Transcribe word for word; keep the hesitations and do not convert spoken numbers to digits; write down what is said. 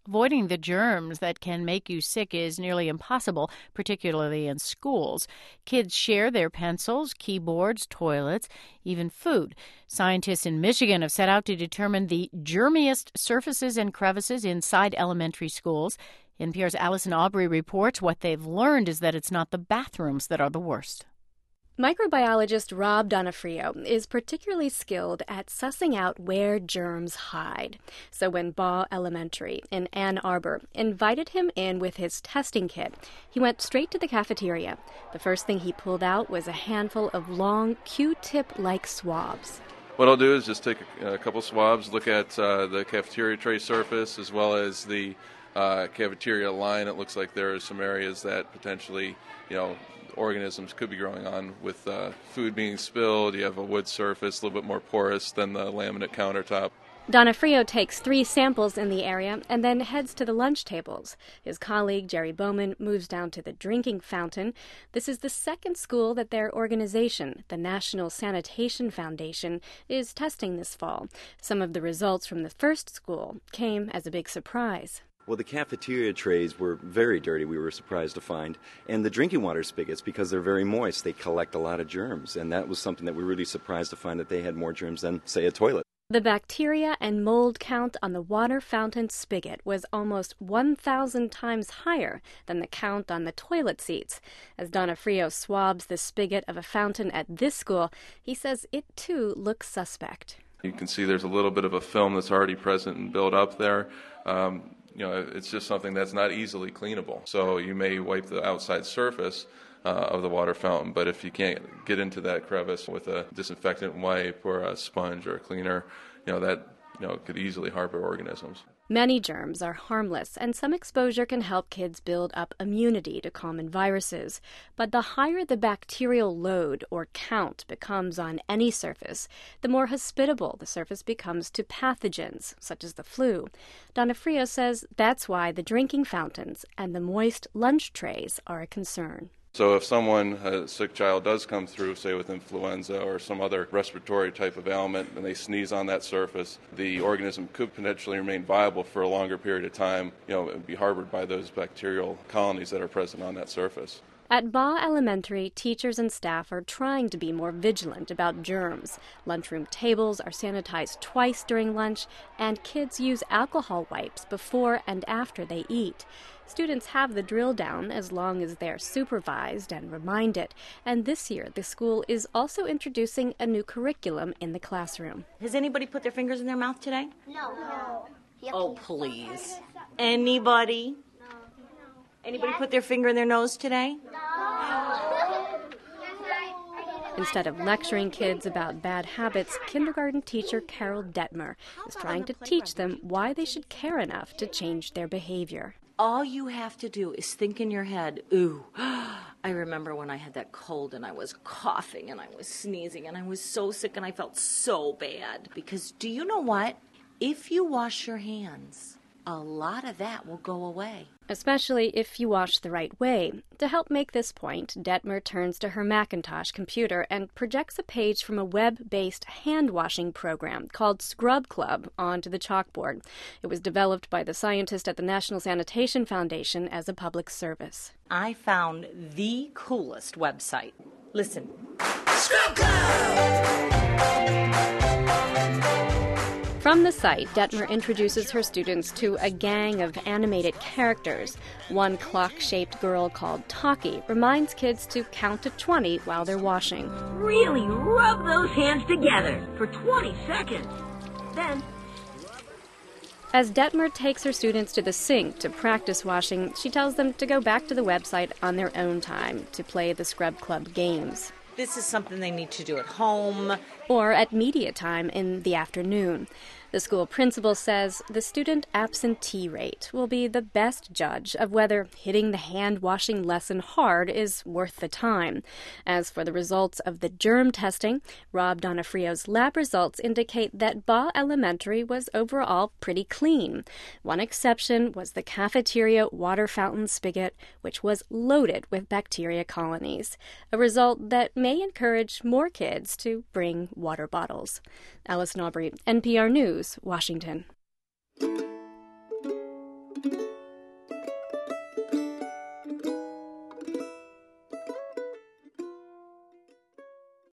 Avoiding the germs that can make you sick is nearly impossible, particularly in schools. Kids share their pencils, keyboards, toilets, even food. Scientists in Michigan have set out to determine the germiest surfaces and crevices inside elementary schools. N P R's Allison Aubrey reports what they've learned is that it's not the bathrooms that are the worst. Microbiologist Rob Donofrio is particularly skilled at sussing out where germs hide. So when Baugh Elementary in Ann Arbor invited him in with his testing kit, he went straight to the cafeteria. The first thing he pulled out was a handful of long Q-tip-like swabs. What I'll do is just take a, a couple swabs, look at uh, the cafeteria tray surface as well as the uh, cafeteria line. It looks like there are some areas that potentially, you know, organisms could be growing on with uh, food being spilled. You have a wood surface, a little bit more porous than the laminate countertop. Donofrio takes three samples in the area and then heads to the lunch tables. His colleague, Jerry Bowman, moves down to the drinking fountain. This is the second school that their organization, the National Sanitation Foundation, is testing this fall. Some of the results from the first school came as a big surprise. Well, the cafeteria trays were very dirty, we were surprised to find. And the drinking water spigots, because they're very moist, they collect a lot of germs. And that was something that we were really surprised to find, that they had more germs than, say, a toilet. The bacteria and mold count on the water fountain spigot was almost one thousand times higher than the count on the toilet seats. As Donofrio swabs the spigot of a fountain at this school, he says it too looks suspect. You can see there's a little bit of a film that's already present and built up there. Um, You know, it's just something that's not easily cleanable. So you may wipe the outside surface uh, of the water fountain, but if you can't get into that crevice with a disinfectant wipe or a sponge or a cleaner, you know, that you know could easily harbor organisms. Many germs are harmless, and some exposure can help kids build up immunity to common viruses. But the higher the bacterial load or count becomes on any surface, the more hospitable the surface becomes to pathogens, such as the flu. Donofrio says that's why the drinking fountains and the moist lunch trays are a concern. So if someone, a sick child, does come through, say with influenza or some other respiratory type of ailment, and they sneeze on that surface, the organism could potentially remain viable for a longer period of time, you know, and be harbored by those bacterial colonies that are present on that surface. At Baugh Elementary, teachers and staff are trying to be more vigilant about germs. Lunchroom tables are sanitized twice during lunch, and kids use alcohol wipes before and after they eat. Students have the drill down as long as they're supervised and reminded. And this year, the school is also introducing a new curriculum in the classroom. Has anybody put their fingers in their mouth today? No. No. Oh, please. Anybody? Anybody put their finger in their nose today? Instead of lecturing kids about bad habits, kindergarten teacher Carol Detmer is trying to teach them why they should care enough to change their behavior. All you have to do is think in your head, ooh, I remember when I had that cold and I was coughing and I was sneezing and I was so sick and I felt so bad. Because do you know what? If you wash your hands, a lot of that will go away. Especially if you wash the right way. To help make this point, Detmer turns to her Macintosh computer and projects a page from a web-based hand-washing program called Scrub Club onto the chalkboard. It was developed by the scientist at the National Sanitation Foundation as a public service. I found the coolest website. Listen. Scrub Club! From the site, Detmer introduces her students to a gang of animated characters. One clock-shaped girl called Talkie reminds kids to count to twenty while they're washing. Really rub those hands together for twenty seconds. Then... As Detmer takes her students to the sink to practice washing, she tells them to go back to the website on their own time to play the Scrub Club games. This is something they need to do at home. Or at media time in the afternoon. The school principal says the student absentee rate will be the best judge of whether hitting the hand-washing lesson hard is worth the time. As for the results of the germ testing, Rob Donofrio's lab results indicate that Baugh Elementary was overall pretty clean. One exception was the cafeteria water fountain spigot, which was loaded with bacteria colonies, a result that may encourage more kids to bring water bottles. Allison Aubrey, N P R News, Washington.